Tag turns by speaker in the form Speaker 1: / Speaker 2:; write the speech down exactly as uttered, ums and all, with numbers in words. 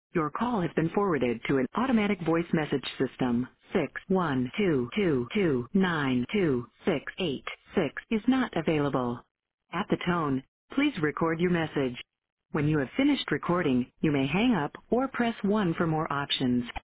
Speaker 1: Your call has been forwarded to an automatic voice message system. six one two two two nine two six eight six is not available. At the tone, please record your message. When you have finished recording, you may hang up or press one for more options.